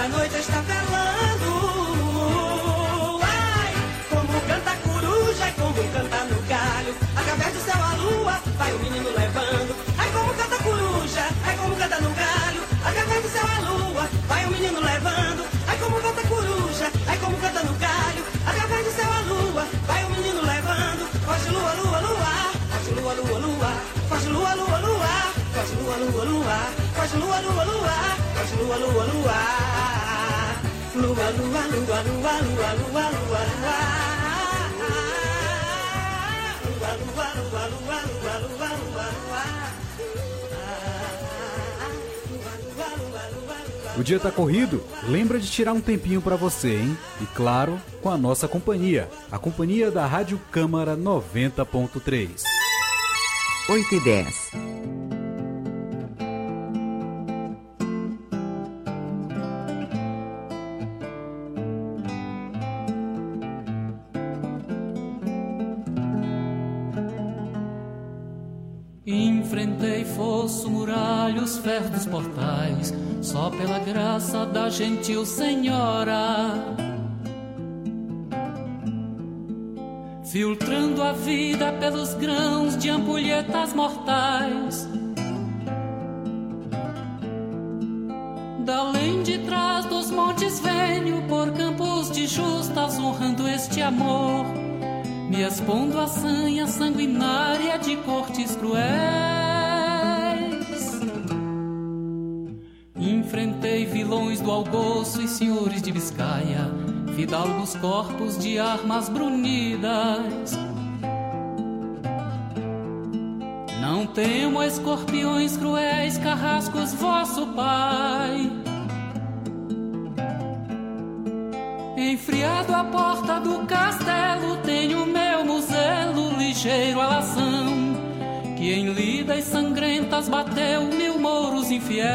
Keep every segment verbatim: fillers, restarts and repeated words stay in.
a noite está velando. Ai, como canta a coruja, ai, como canta no galho. Através do céu a lua, vai o menino levando. Ai, como canta a coruja, ai, como canta no galho. Através do céu a lua, vai o menino levando. Ai, como canta a coruja, ai, como canta no galho. Através do céu a lua, vai o menino levando. Foge lua, lua, lua, foge lua, lua, lua, foge lua, lua, lua, foge lua, lua, lua, foge lua, lua, lua, foge lua, lua, lua, lua, lua, lua, lua, lua, lua, lua, lua, O dia tá corrido? Lembra de tirar um tempinho pra você, hein? E claro, com a nossa companhia, a companhia da Rádio Câmara noventa ponto três. oito e dez. Enfrentei fosso, muralhos, ferros dos portais, só pela graça da gentil senhora, filtrando a vida pelos grãos de ampulhetas mortais. Da além de trás dos montes venho, por campos de justas, honrando este amor, me expondo à sanha sanguinária de cortes cruéis. Enfrentei vilões do Algoço e senhores de Biscaia, fidalgos corpos de armas brunidas. Não temo escorpiões cruéis, carrascos, vosso pai. Enfriado à porta do castelo, tenho meu muzelo, ligeiro alação, que em lidas sangrentas bateu mil mouros infiéis.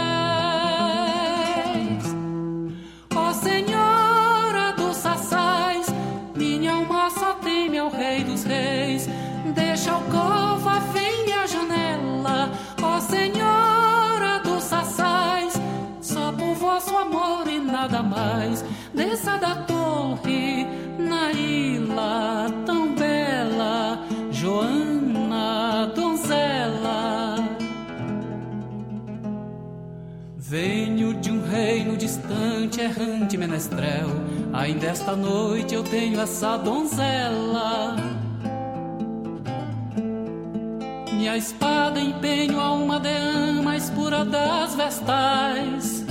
Ó Senhora dos Sassais, minha alma só teme ao Rei dos Reis, deixa a alcova, vem à janela. Ó Senhora dos Sassais, só por vosso amor e nada mais, desça da torre na ilha tão bela, Joana, donzela. Venho de um reino distante, errante menestrel, ainda esta noite eu tenho essa donzela. Minha espada empenho a uma deã mais pura das vestais.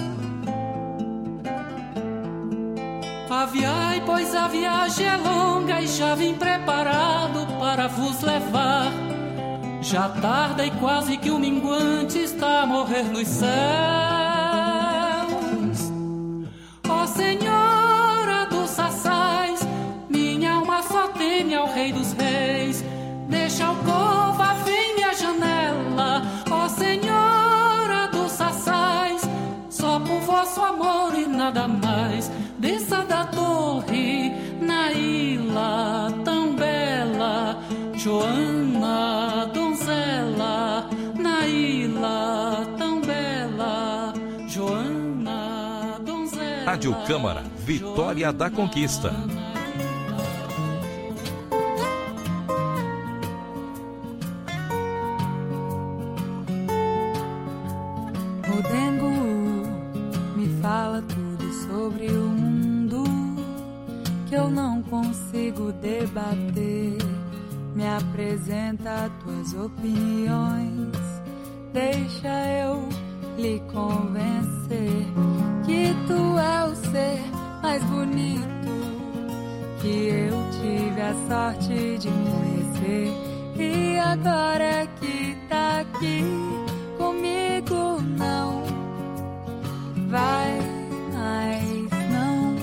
Aviai, pois a viagem é longa e já vim preparado para vos levar. Já tarda e quase que o minguante está a morrer nos céus. Ó Senhora dos Sassais, minha alma só teme ao Rei dos Reis, deixa a alcova, vem à janela. Ó Senhora dos Sassais, só por vosso amor e nada mais, desça da torre na ilha tão bela, Joana, donzela, na ilha tão bela, Joana, donzela. Rádio Câmara, Vitória da Conquista. Rodengo, me fala tudo sobre o mundo que eu não consigo debater. Me apresenta tuas opiniões, deixa eu lhe convencer que tu é o ser mais bonito que eu tive a sorte de conhecer. E agora que tá aqui comigo, não vai mais não.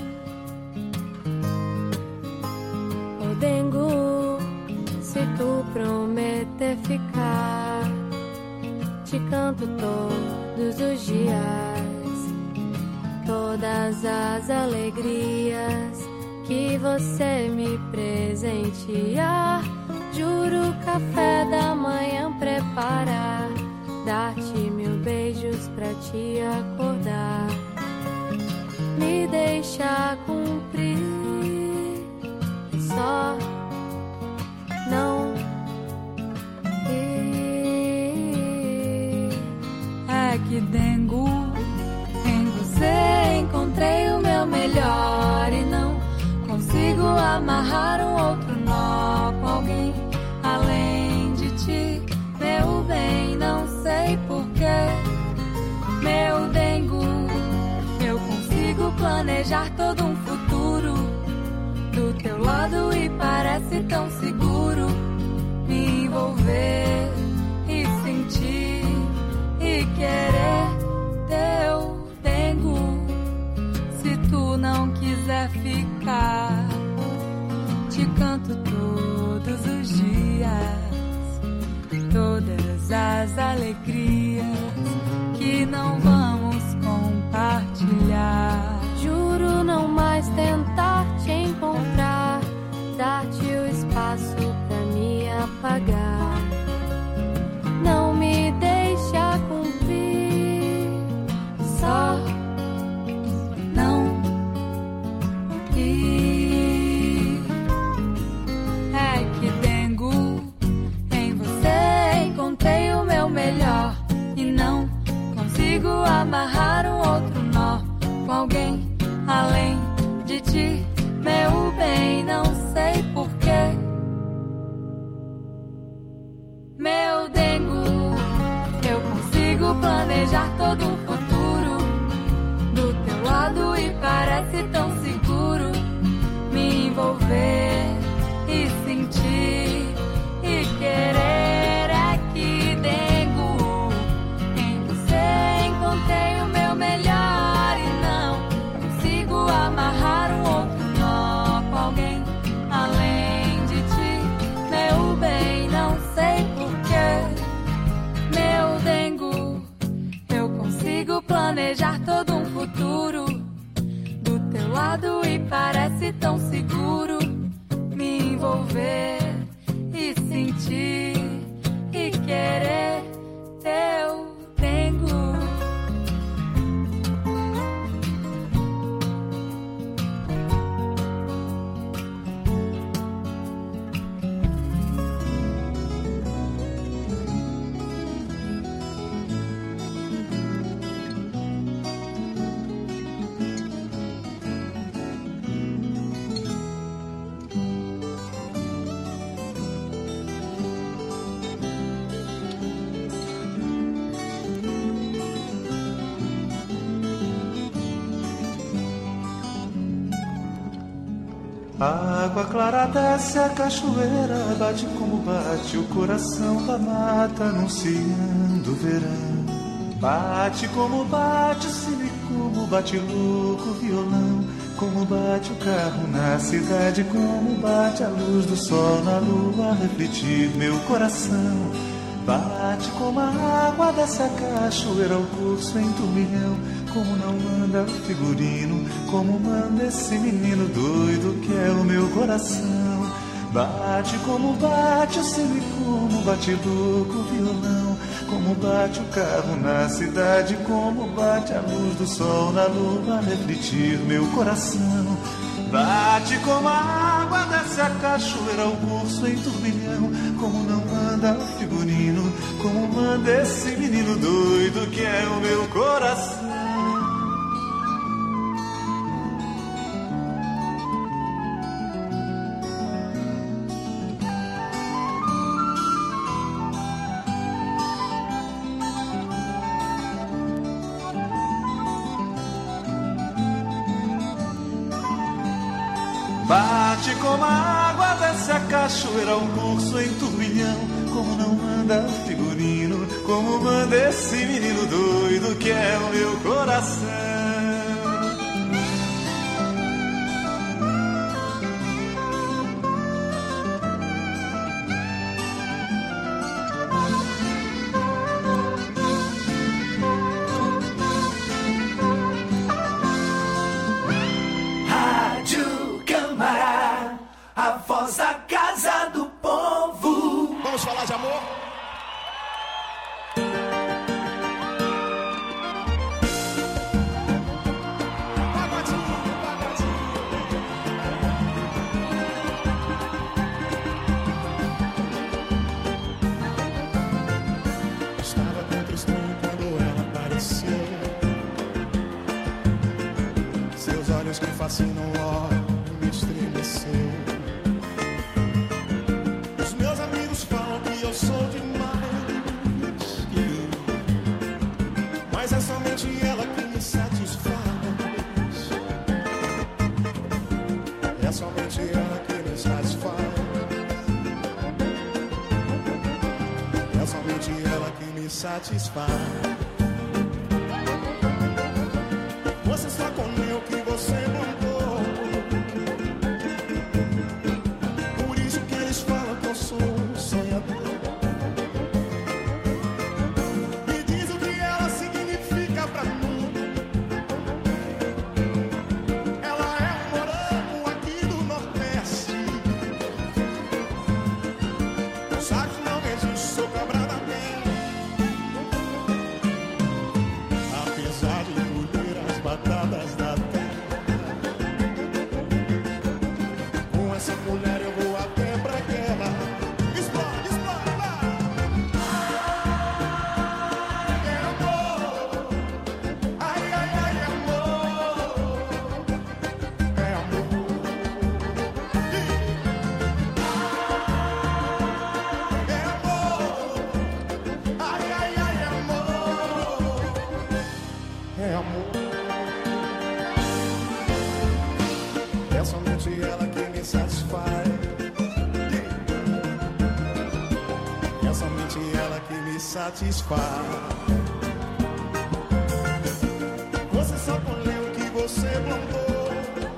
Odengo, se tu prometer ficar, te canto todos os dias, todas as alegrias que você me presentear. Juro café da manhã preparar, dar-te mil beijos pra te acordar. deixa cumprir, só não ir. É que dengo, em você encontrei o meu melhor e não consigo amarrar um outro nó com alguém além de ti, meu bem, não sei porquê, meu dengo. Eu consigo planejar todo um futuro do teu lado e parece tão seguro me envolver e sentir e querer teu dengo. Se tu não quiser ficar, te canto todos os dias, todas as alegrias que não vamos compartilhar. Juro não mais tentar te encontrar, dar-te o espaço pra me apagar. Não me deixa cumprir, só não ir. É que dengo, em você encontrei o meu melhor e não consigo amarrar um outro nó com alguém além de ti, meu bem, não sei porquê, meu dengo. Eu consigo planejar todo um futuro do teu lado e parece tão seguro me envolver e sentir e querer. É que dengo, em você encontrei o meu melhor e não consigo amarrar um outro nó com alguém além de ti, meu bem, não sei porquê, meu dengo. Eu consigo planejar todo um futuro do teu lado e parece tão seguro me envolver e sentir e querer teu dengo. A água clara desce a cachoeira, bate como bate o coração da mata, anunciando o verão. Bate como bate o cine, como bate louco o violão, como bate o carro na cidade, como bate a luz do sol na lua a refletir meu coração. Bate como a água dessa cachoeira ao curso em turbilhão, como não manda o figurino, como manda esse menino doido que é o meu coração. Bate como bate o sino, como bate louco o violão, como bate o carro na cidade, como bate a luz do sol na lua a refletir meu coração. Bate como a água dessa cachoeira ao curso em turbilhão, como não manda o figurino, como manda esse menino doido que é o meu coração. Bate como a água dessa cachoeira ao curso em turbilhão, como não manda o figurino, como manda esse menino doido que é o meu coração. A voz da casa do povo. Vamos falar de amor? olhos que fascinam, ó, me estremeceu. Os meus amigos falam que eu sou demais, mas é somente ela que me satisfaz. É somente ela que me satisfaz. É somente ela que me satisfaz. Você só comeu o que você mandou. Por isso que eles falam que eu sou um sonhador. Me diz o que ela significa pra mim. Ela é um morango aqui do Nordeste. Sabe que não existe, sou cabra da terra. Apesar de colher as batatas da terra, com essa mulher eu vou até pra guerra. Explode, explode, vai! É amor, ai, ai, ai, é amor, é amor. É amor, ai, ai, ai, é amor, é amor. É somente ela que me satisfaz. É somente ela que me satisfaz. Você só colheu o que você plantou.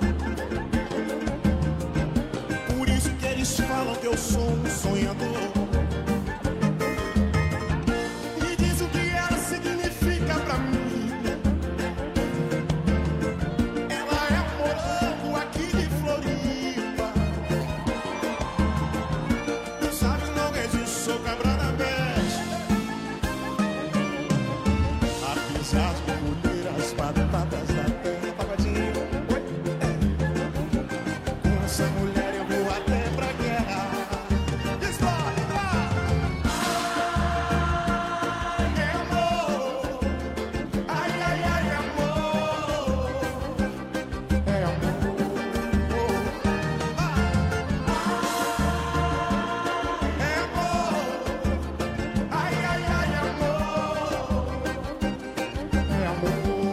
Por isso que eles falam que eu sou um sonhador. Me diz o que ela significa pra mim. Ela é um morango aqui de Floripa. Não sabe, não existe, sou cabra da peste. Apesar de colher as batatas da terra, pagodinho, oi, é. Com essa mulher eu vou até pra guerra. Explode, vai! É amor, ai, ai, ai, é amor, é amor, vai! É amor, ai, ai, ai, é amor, é amor.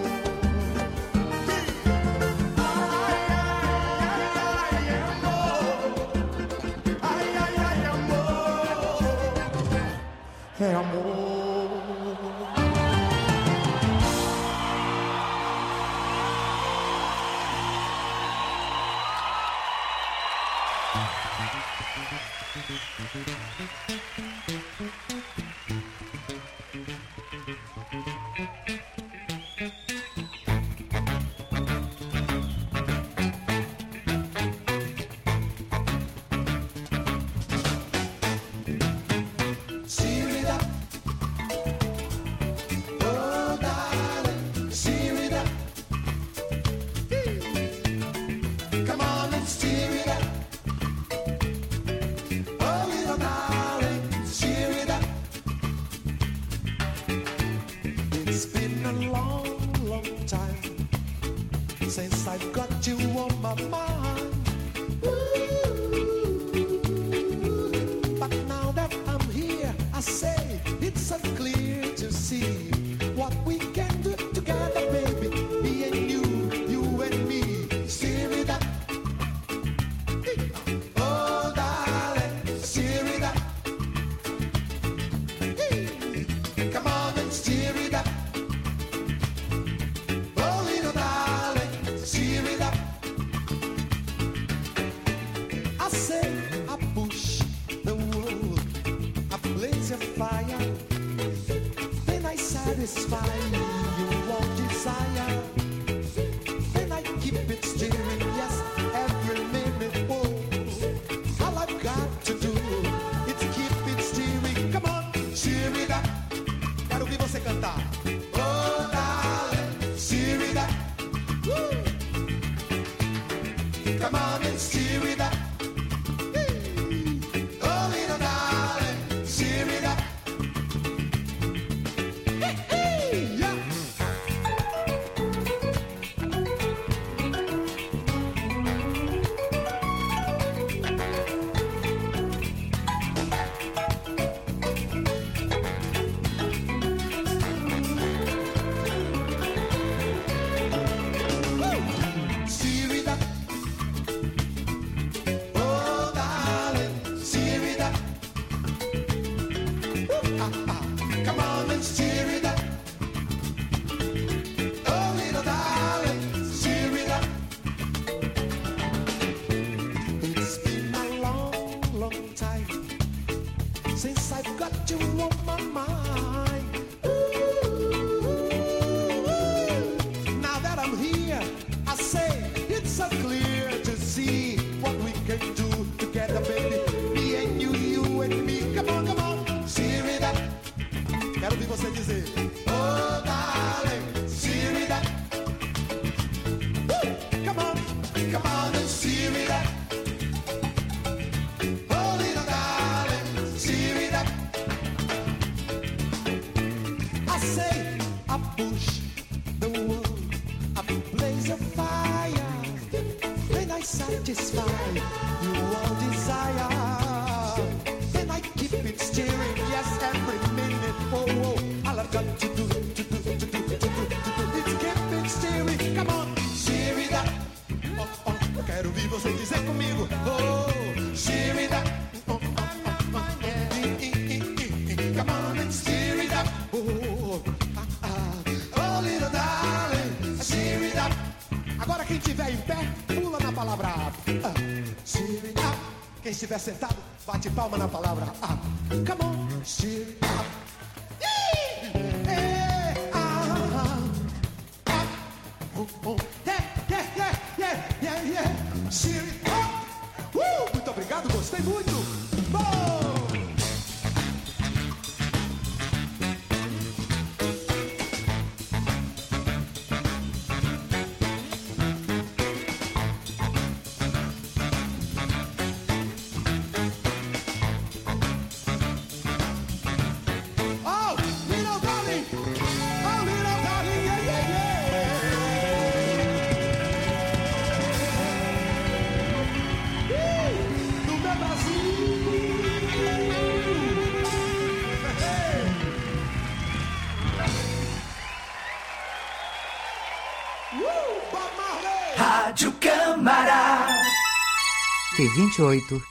Ai, ai, ai, é amor, é amor. Cheer it up, oh darling, cheer it up. Come on and cheer it up, oh little darling, cheer it up. It's been a long, long time since I got you on my mind. But now that I'm here, I say it's so clear to see what we can do together, baby. Me and you, you and me. Steer it up, oh darling, steer it up. Come on and steer it up, oh little darling, steer it up. I say I push the world, I blaze a fire, then I satisfy your warm desire, then I keep it steering, yes, every minute. Whoa. All I've got to do is keep it steering. Come on, steer it up. Quero ouvir você cantar. Oh darling, steer it up. Woo. Come on and steer it up. Oh little darling, steer it up. Hey, hey, yeah. I satisfy your all desire? Then I keep it steering, yes, every minute. Oh, oh, all I've got to do, to do, to do, to do, to do, is keep it steering. Come on, steer it up. Oh, oh, eu quero ouvir você dizer comigo. Oh, steer it up. Oh, oh, oh, oh, yeah. Come on and steer it up. Oh, ah, ah, oh, little darling, steer it up. Agora quem estiver em pé, pula na palavra up. Steer it up. Quem estiver sentado, bate palma na palavra up. Come on, steer it up. Yeah, ah, up. Oh, oh. Yeah, yeah, yeah, yeah, yeah, yeah. Steer it up. Uh, muito obrigado, gostei muito. Bom! Rádio Câmara T vinte e oito.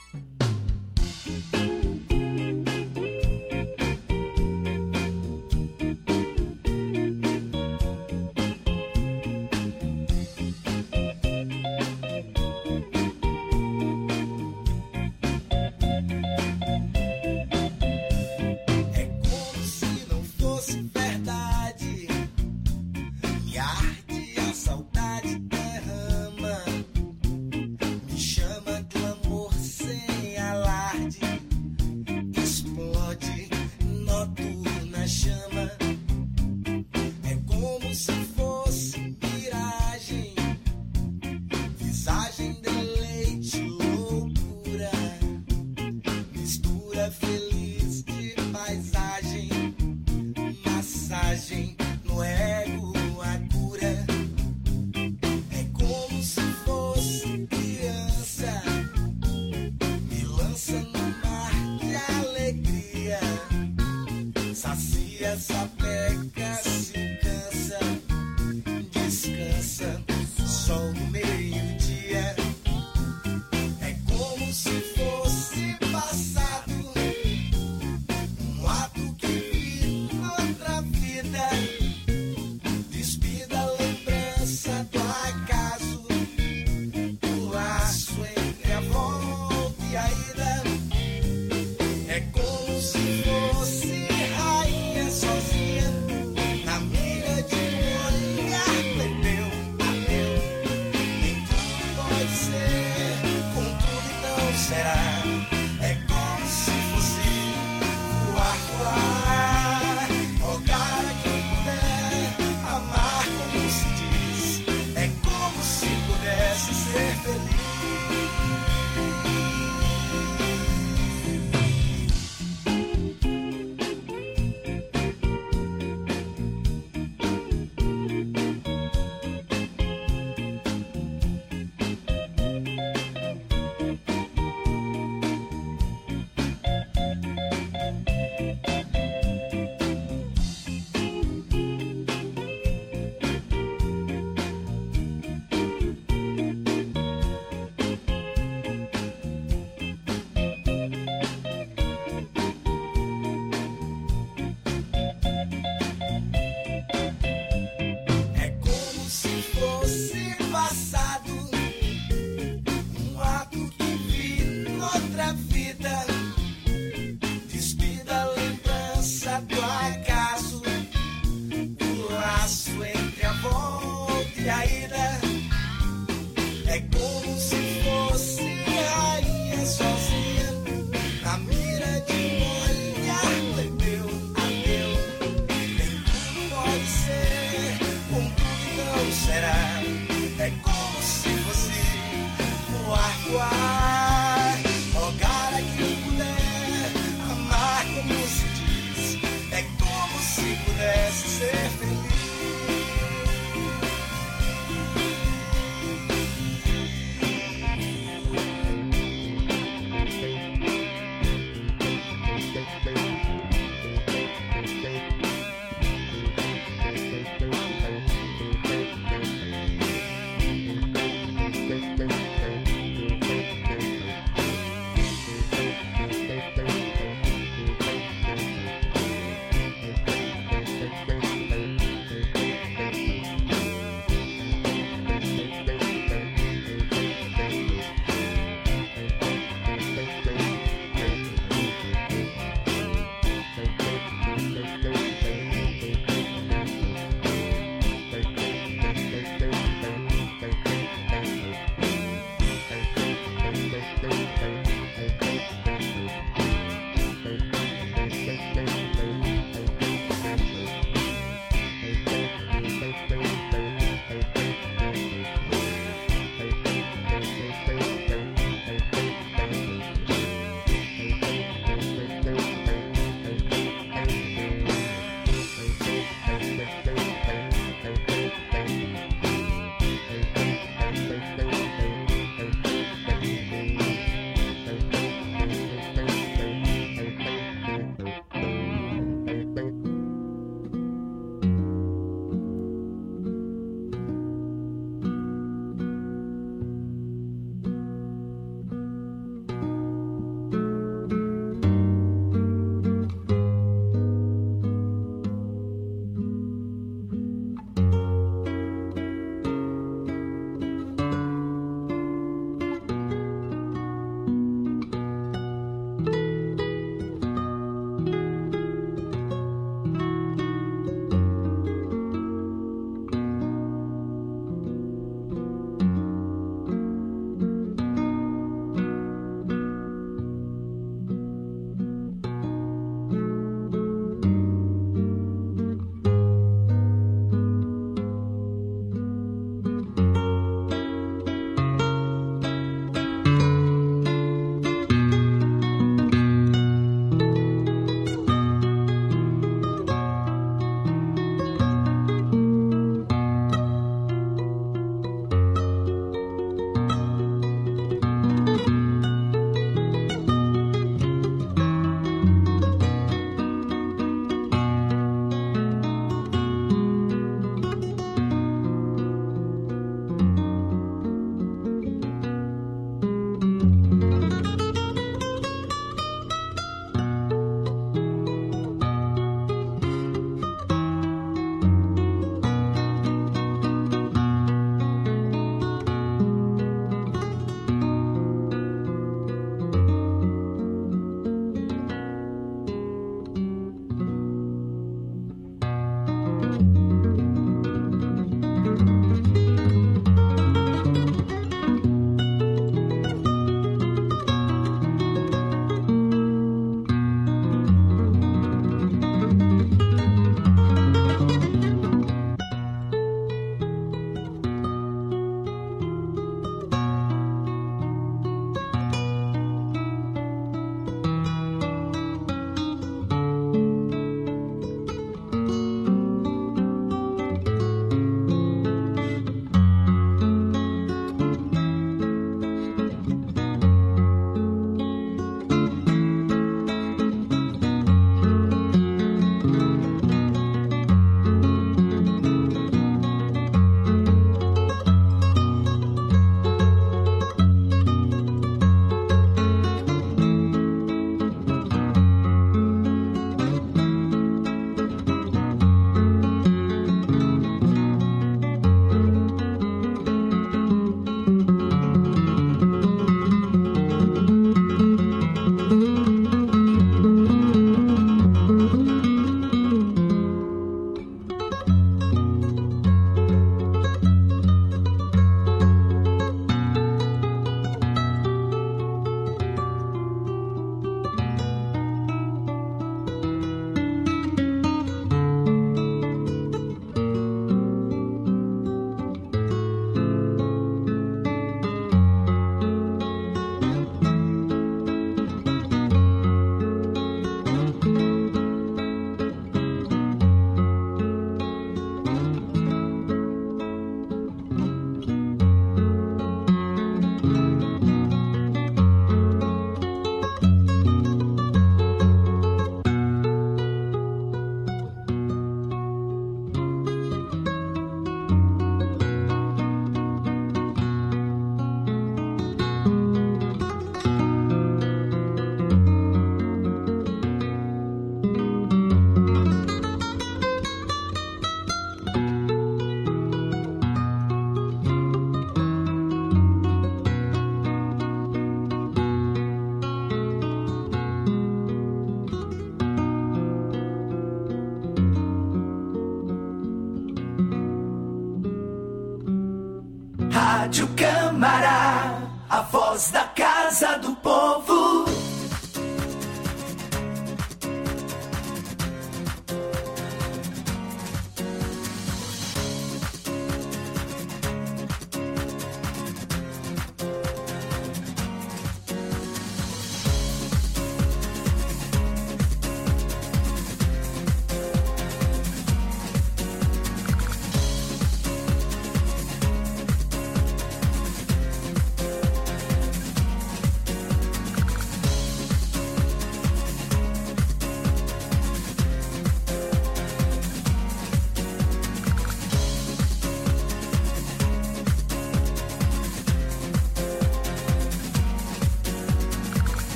Rádio Câmara, a voz da Casa do Povo.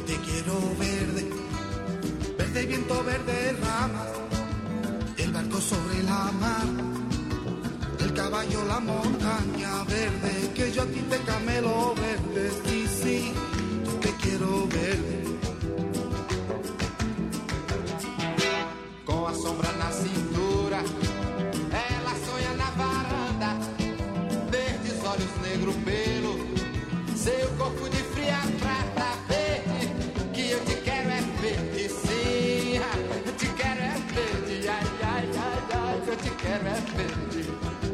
te quiero verde, verde viento, verde ramas, el barco sobre la mar, el caballo, la montaña verde, que yo a ti te camelo verde, sí, sí, yo te quiero verde. Com a sombra na cintura, ela sonha na varanda, verdes olhos, negro pelo, seu corpo de fria prata verde, que eu te quero é verde, sim, eu te quero é verde, ai, ai, ai, ai, eu te quero é verde.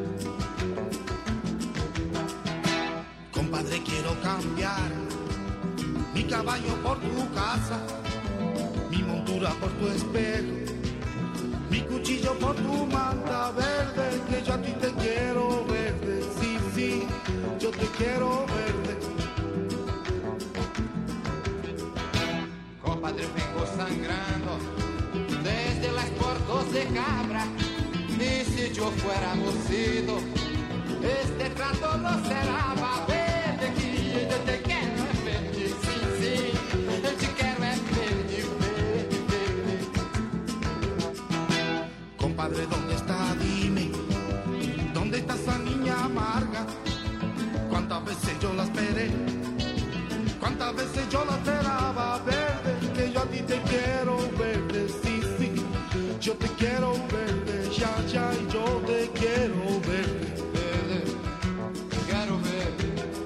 Compadre, quiero cambiar mi caballo por tu casa, mi montura por tu espejo, mi cuchillo por tu manta verde, que yo a ti te quiero verde, sí, sí, yo te quiero verde. Compadre, vengo sangrando desde las puertas de cabra, y si yo fuera mocido, este trato no será verde, que yo te quiero es verde, sí, sí, yo te quiero es verde, verde, verde. Compadre, ¿dónde está? Dime, ¿dónde está esa niña amarga? ¿Cuántas veces yo la esperé? ¿Cuántas veces yo la esperaba verde? Que yo a ti te quiero verde, sí, sí, yo te quiero verde, ya, ya, y yo te quiero verde, verde, quiero verde.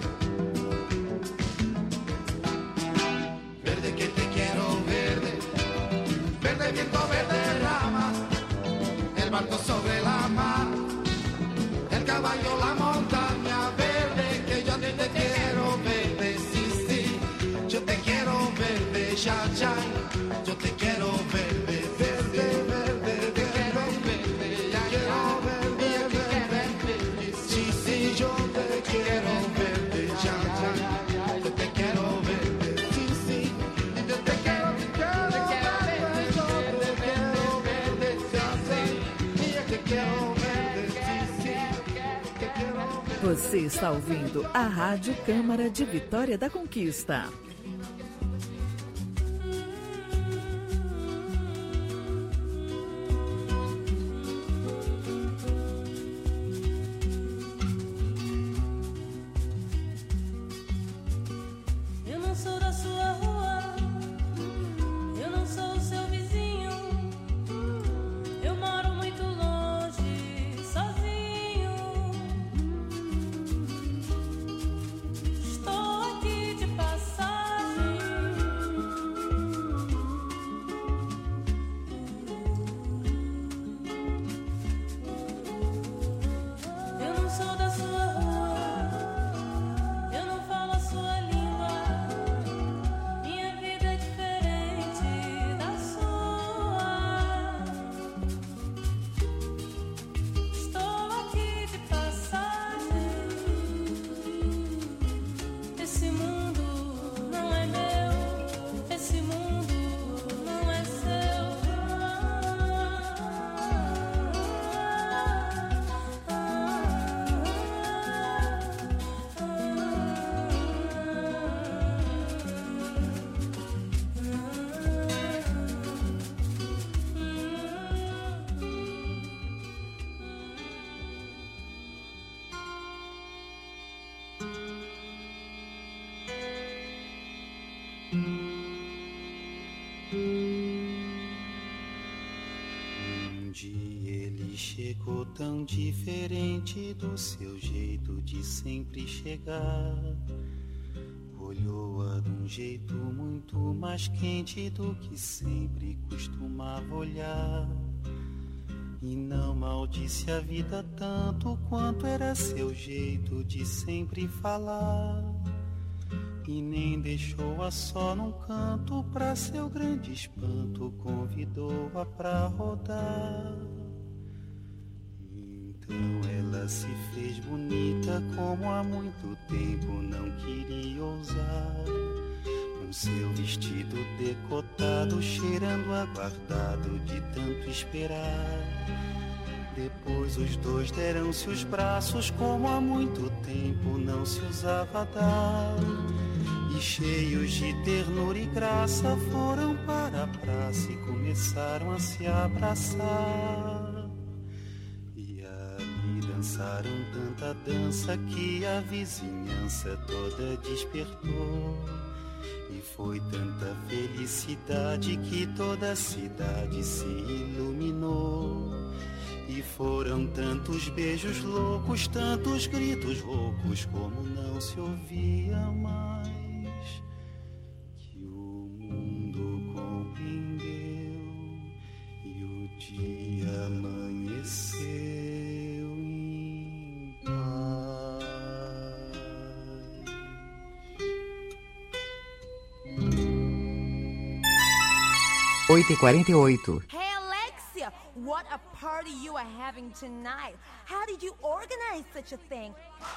Verde que te quiero verde, verde viento, verde ramas, el barco sobre la mar, el caballo, la montaña verde, que yo a ti te quiero verde, sí, sí, yo te quiero verde, ya, ya, yo te quiero verde, verde, verde, te quiero verde, ya, quiero verde, verde, sí, sí, yo te quiero verde, ya, ya, yo te quiero verde, sí, sí, yo te quiero, te quiero verde, yo te quiero verde, ya, sí, yo te quiero verde, sí, sí, te quiero verde. Você está ouvindo a Rádio Câmara de Vitória da Conquista. Eu não sou da sua rua, eu não sou o seu vizinho, eu moro muito longe, sozinho. Estou aqui de passagem. Eu não sou da sua rua, eu não falo a sua língua. Minha vida é diferente da sua. Estou aqui de passagem. Esse mundo não é meu, esse mundo não é seu. Um dia ele chegou tão diferente do seu jeito de sempre chegar. Olhou-a de um jeito muito mais quente do que sempre costumava olhar. E não maldisse a vida tanto quanto era seu jeito de sempre falar. E nem deixou-a só num canto, pra seu grande espanto convidou-a pra rodar. Então ela se fez bonita como há muito tempo não queria ousar, com seu vestido decotado cheirando aguardado de tanto esperar. Depois os dois deram-se os braços como há muito tempo não se usava dar. E cheios de ternura e graça foram para a praça e começaram a se abraçar. E ali dançaram tanta dança que a vizinhança toda despertou. E foi tanta felicidade que toda a cidade se iluminou. E foram tantos beijos loucos, tantos gritos roucos, como não se ouvia mais. Que o mundo compreendeu e o dia amanheceu em paz. oito e quarenta e oito. Hey Alexia, what a party you are having tonight. How did you organize such a thing?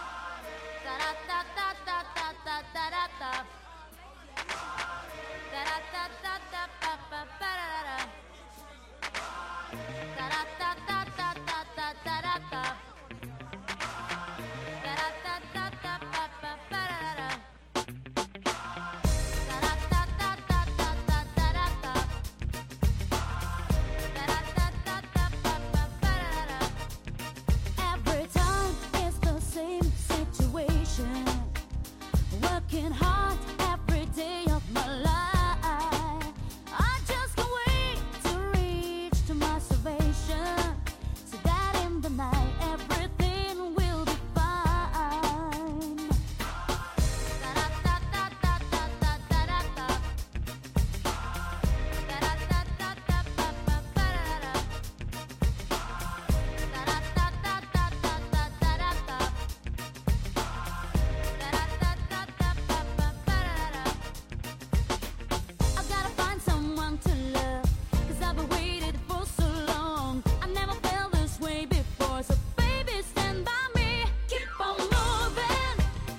Every time it's the same situation. Working hard every day of my life. I just can't wait to reach to my salvation, so that in the night everything will be fine. I gotta find someone to love, 'cause I've been waiting for so long. I never felt this way before, so baby stand by me. Keep on moving,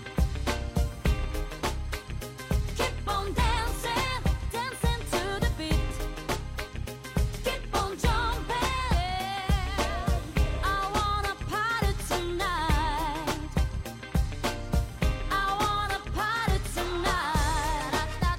keep on dancing, dancing to the beat. Keep on jumping, I wanna party tonight. I wanna party tonight.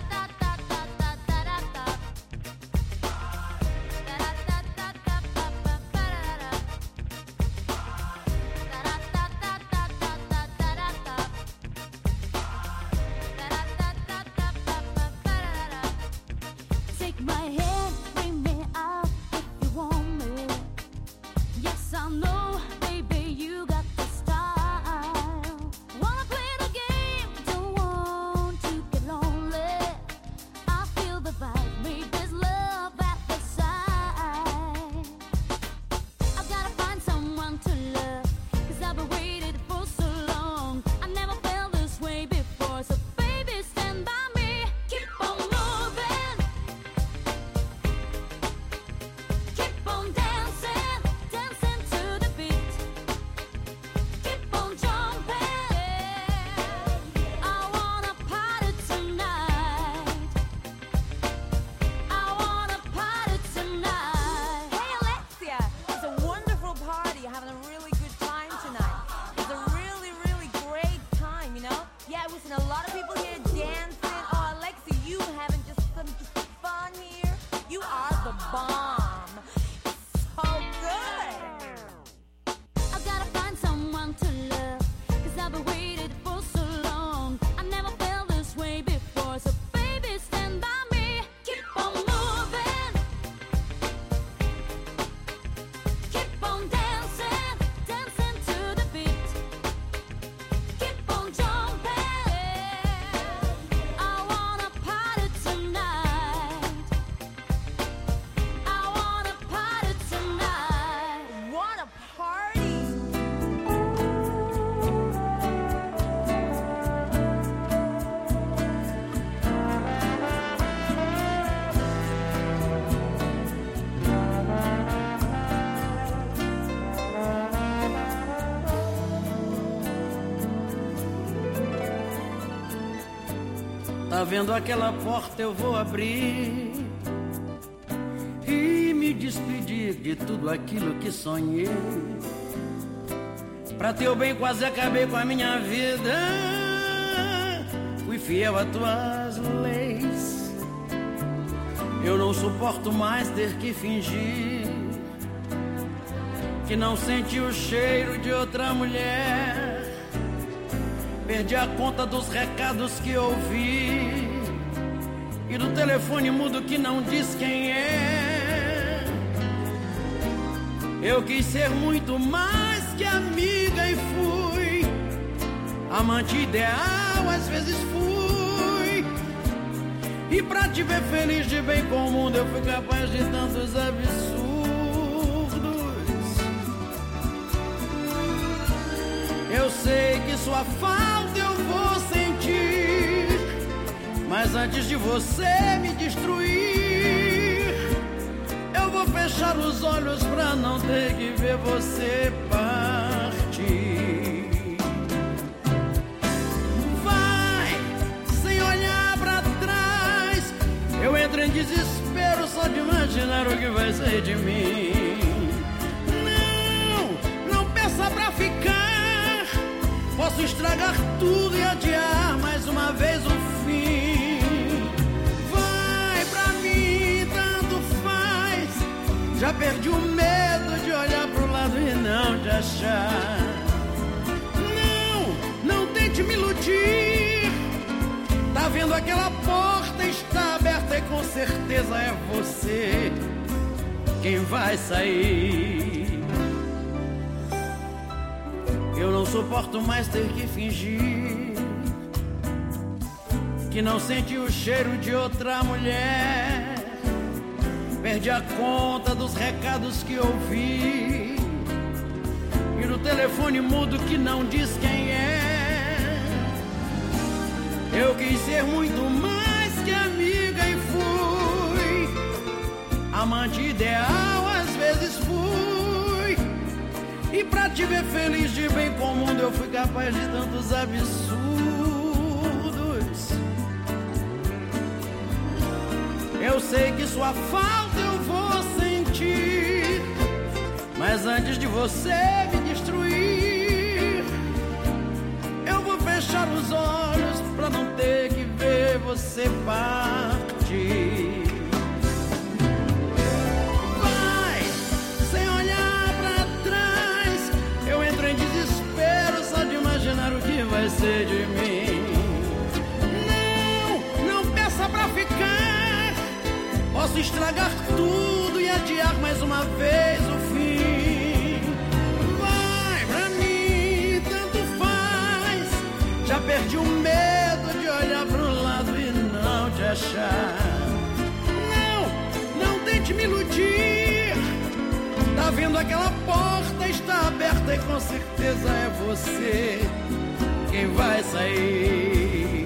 Take my hand, bring me out if you want me. Yes, I know, baby, you got the style. Wanna play the game, don't want to get lonely. I feel the vibe, maybe there's love at the side. I've gotta find someone to love, 'cause I've been waiting for so long. I never felt this way before, so baby stand by me. Keep on moving, keep on dancing, dancing to the beat. Keep on jumping, I wanna party tonight. I wanna party tonight. Hey Alexia, it's a wonderful party. You're having a really good time tonight. It's a really, really great time, you know? Yeah, we've seen a lot of people here dancing. Oh, Alexia, you having just some just fun here. You are the bomb. So good. I gotta find someone to love, 'cause I've been waiting for so long. I never felt this way before, so baby stand by me. Keep on moving, keep on dancing, dancing to the beat. Keep on jumping, I wanna party tonight. I wanna party tonight. What a party. Tá vendo aquela porta, eu vou abrir e me despedir de tudo aquilo que sonhei. Pra teu bem quase acabei com a minha vida. Fui fiel a tuas leis. Eu não suporto mais ter que fingir que não senti o cheiro de outra mulher. Perdi a conta dos recados que ouvi e do telefone mudo que não diz quem é. Eu quis ser muito mais que amiga e fui amante ideal, às vezes fui. E pra te ver feliz de bem com o mundo eu fui capaz de tantos absurdos. Eu sei que sua falta eu vou sentir, mas antes de você me destruir, eu vou fechar os olhos pra não ter que ver você partir. Vai, sem olhar pra trás, eu entro em desespero só de imaginar o que vai ser de mim. Não, não peça pra ficar. Posso estragar tudo e adiar mais uma vez o fim. Vai pra mim, tanto faz. Já perdi o medo de olhar pro lado e não te achar. Não, não tente me iludir. Tá vendo aquela porta está aberta e com certeza é você quem vai sair. Eu não suporto mais ter que fingir que não sente o cheiro de outra mulher. Perdi a conta dos recados que ouvi e do telefone mudo que não diz quem é. Eu quis ser muito mais que amiga e fui amante ideal, às vezes fui. E pra te ver feliz de bem com o mundo eu fui capaz de tantos absurdos. Eu sei que sua falta eu vou sentir, mas antes de você me destruir, eu vou fechar os olhos pra não ter que ver você partir. O que vai ser de mim? Não, não peça pra ficar. Posso estragar tudo e adiar mais uma vez o fim. Vai pra mim, tanto faz. Já perdi o medo de olhar pro lado e não te achar. Não, não tente me iludir. Tá vendo aquela porta está aberta e com certeza é você quem vai sair.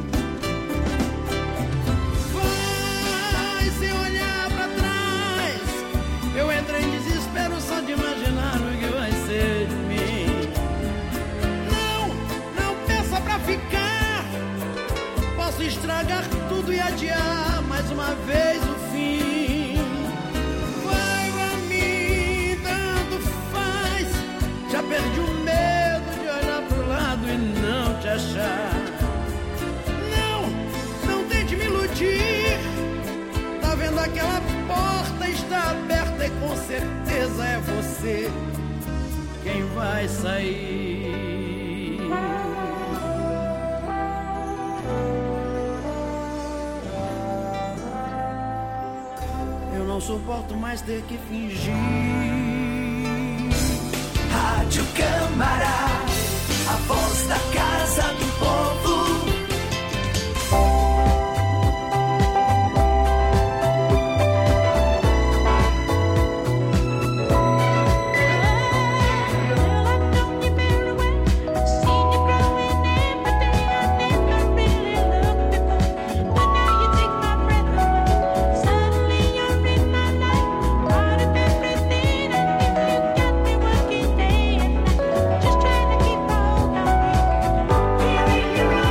Vai sem olhar pra trás. Eu entrei em desespero só de imaginar o que vai ser de mim. Não, não peça pra ficar. Posso estragar tudo e adiar mais uma vez o fim. Vai pra mim, tanto faz. Já perdi o medo de olhar pro lado e não te achar. Não, não tente me iludir. Tá vendo aquela porta está aberta e com certeza é você quem vai sair. Eu não suporto mais ter que fingir. Rádio Câmara, a voz da Casa do Povo. Just trying to keep hold on.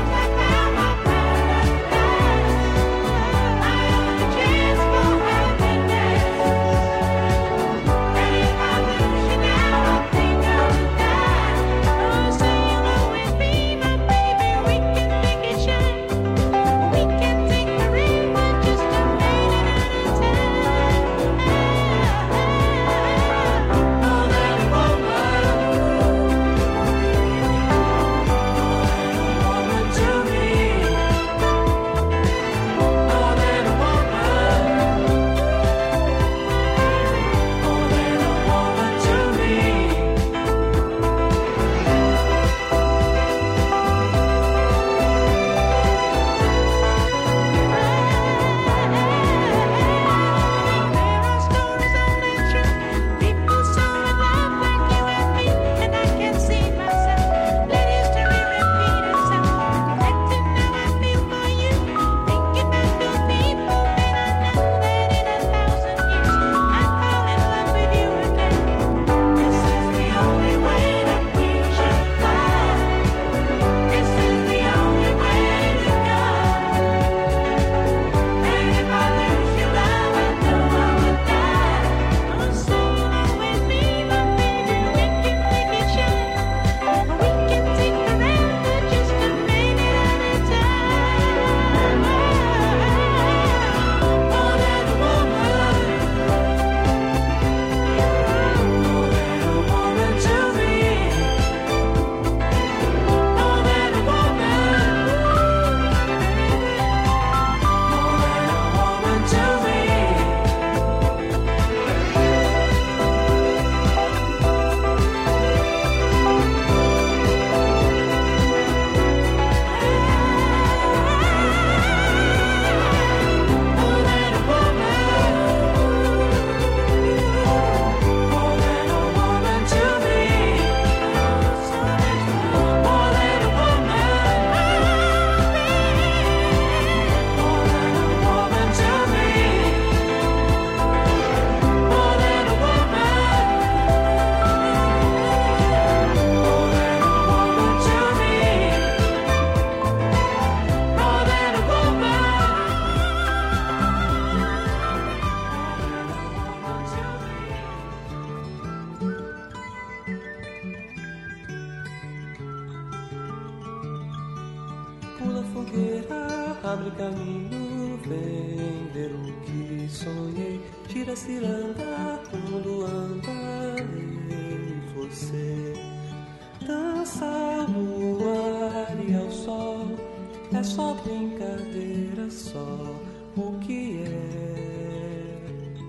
abre caminho, vem ver o que sonhei. Tira ciranda, quando anda em você. Dança ao luar e ao sol, é só brincadeira, só o que é.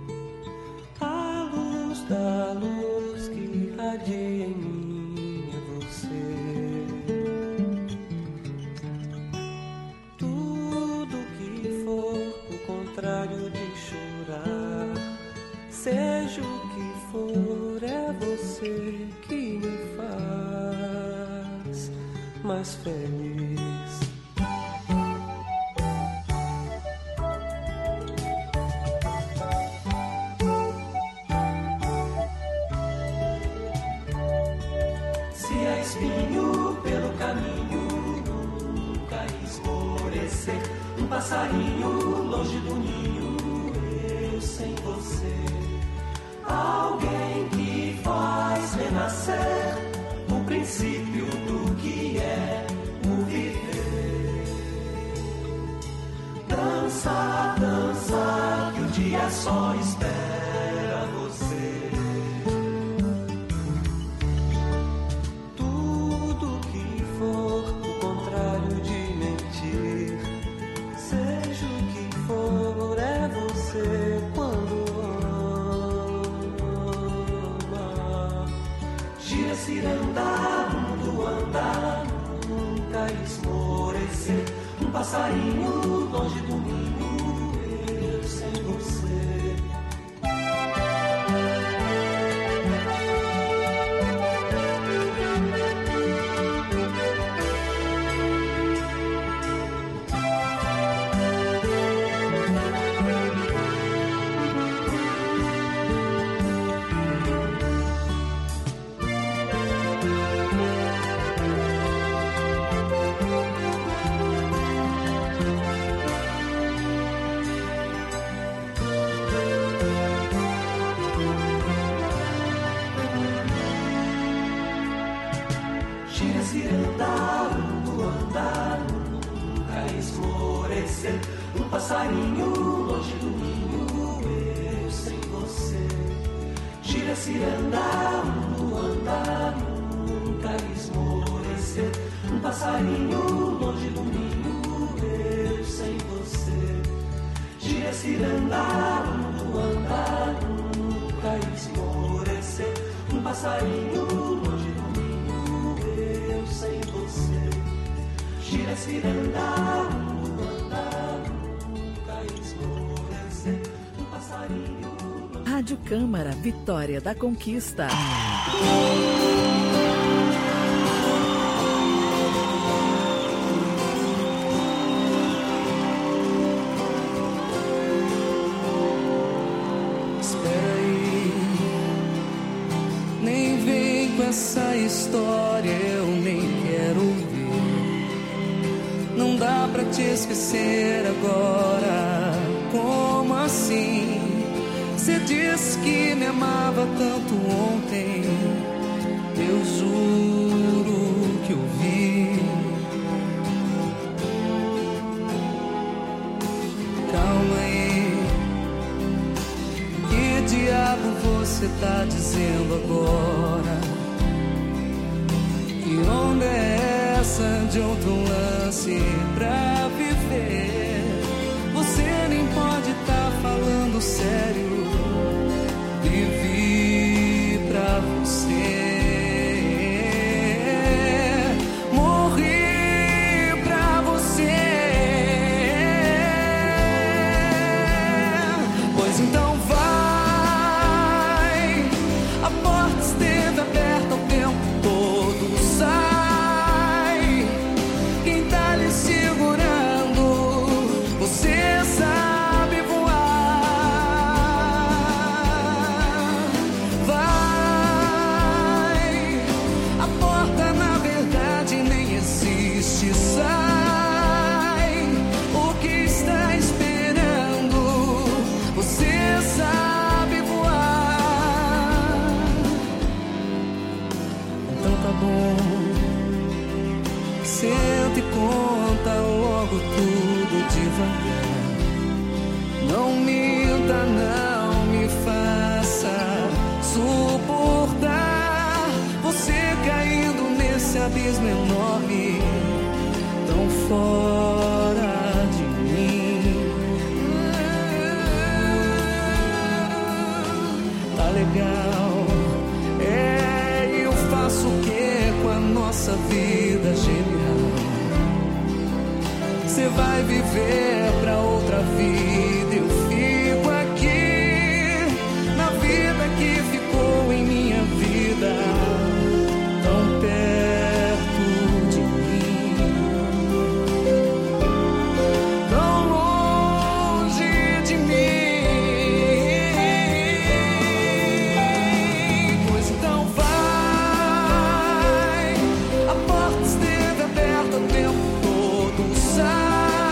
A luz da luz que irradia em mim é você. Tudo que for o contrário de chorar, seja o que for, é você que me faz mais feliz. Se há espinho pelo caminho, nunca esmorecer. Um passarinho longe do ninho, eu sem você. Alguém que faz renascer o princípio do que é o viver. Dança, dança, que o dia só espera você. Tudo que for o contrário de mentir, seja o que for, é você quando ciranda, mundo andar, nunca esmorecer. Um passarinho longe do ninho, eu sem você. Um passarinho longe do ninho, eu sem você. Gira ciranda, mundo andar, nunca esmorecer. Um passarinho longe do ninho, eu sem você. Gira ciranda, mundo andar, nunca esmorecer. Um passarinho longe do ninho, eu sem você. Gira ciranda, mundo andar, nunca esmorecer. Um passarinho. Rádio Câmara, Vitória da Conquista. Espera aí, nem vem com essa história, eu nem quero ouvir. Não dá pra te esquecer agora, como assim? Você disse que me amava tanto ontem, eu juro que eu vi. Calma aí, que diabo você tá dizendo agora? Que onda é essa de outro lance pra viver? Você nem pode tá falando sério. Vivi pra você, morri pra você. Pois então vai, a porta esteve aberta o tempo todo. Sai, quem tá lhe segurando legal. É, eu faço o que com a nossa vida genial? Você vai viver pra outra vida, eu fico aqui na vida que ficou em minha vida, tão perto de mim, tão longe de mim. Pois então vai, a porta esteve aberta o tempo todo, sai.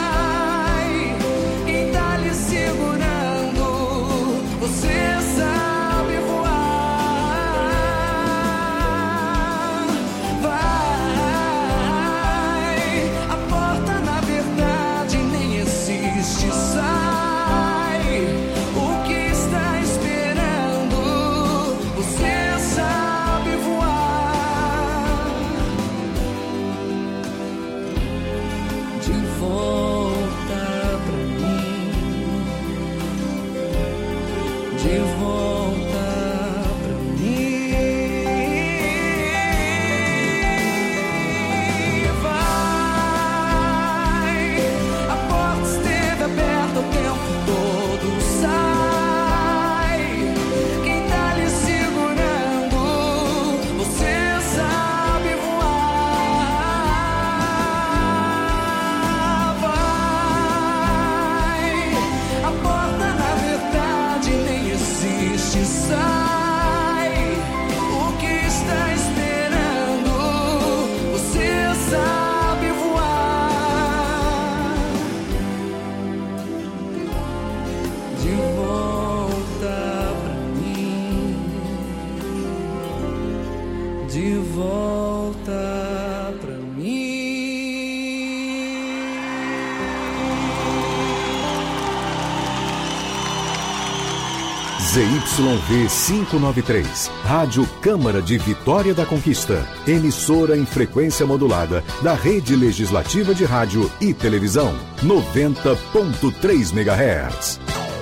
Z Y V quinhentos e noventa e três, Rádio Câmara de Vitória da Conquista, emissora em frequência modulada da Rede Legislativa de Rádio e Televisão, noventa ponto três megahertz.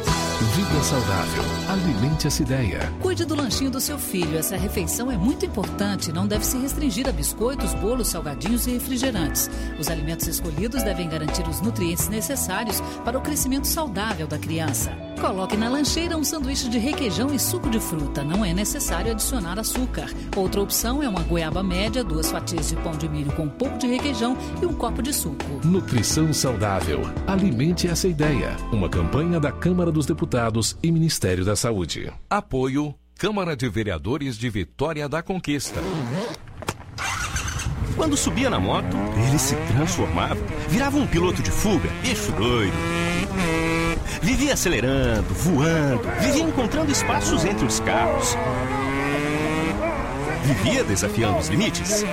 Vida saudável. Alimente essa ideia. Cuide do lanchinho do seu filho. Essa refeição é muito importante. Não deve se restringir a biscoitos, bolos, salgadinhos e refrigerantes. Os alimentos escolhidos devem garantir os nutrientes necessários para o crescimento saudável da criança. Coloque na lancheira um sanduíche de requeijão e suco de fruta. Não é necessário adicionar açúcar. Outra opção é uma goiaba média, duas fatias de pão de milho com um pouco de requeijão e um copo de suco. Nutrição saudável. Alimente essa ideia. Uma campanha da Câmara dos Deputados e Ministério da Saúde. Apoio Câmara de Vereadores de Vitória da Conquista. Quando subia na moto, ele se transformava, virava um piloto de fuga, bicho doido. Vivia acelerando, voando, vivia encontrando espaços entre os carros. Vivia desafiando os limites.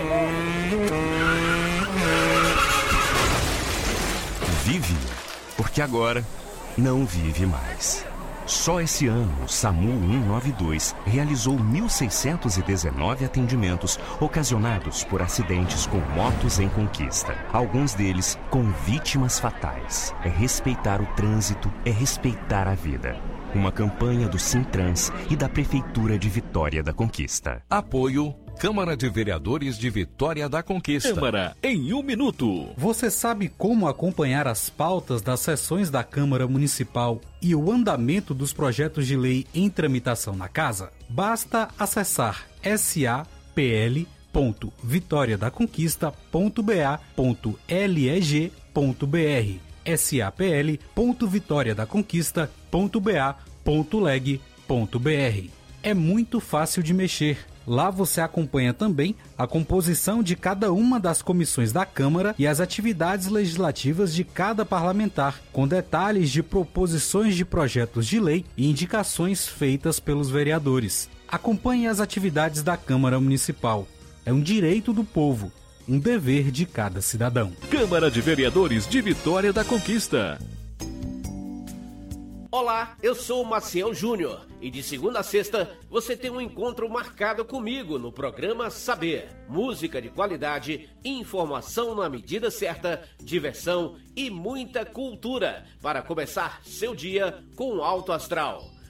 Vive, porque agora não vive mais. Só esse ano, o SAMU cento e noventa e dois realizou mil seiscentos e dezenove atendimentos ocasionados por acidentes com motos em conquista. Alguns deles com vítimas fatais. É respeitar o trânsito, é respeitar a vida. Uma campanha do Sintrans e da Prefeitura de Vitória da Conquista. Apoio Câmara de Vereadores de Vitória da Conquista. Câmara em um minuto. Você sabe como acompanhar as pautas das sessões da Câmara Municipal e o andamento dos projetos de lei em tramitação na casa? Basta acessar s a p l ponto vitória da conquista ponto b a ponto leg ponto b r s a p l ponto vitória da conquista ponto b a ponto leg ponto b r. É muito fácil de mexer. Lá você acompanha também a composição de cada uma das comissões da Câmara e as atividades legislativas de cada parlamentar, com detalhes de proposições de projetos de lei e indicações feitas pelos vereadores. Acompanhe as atividades da Câmara Municipal. É um direito do povo, um dever de cada cidadão. Câmara de Vereadores de Vitória da Conquista. Olá, eu sou o Maciel Júnior e de segunda a sexta você tem um encontro marcado comigo no programa Saber. Música de qualidade, informação na medida certa, diversão e muita cultura para começar seu dia com alto astral.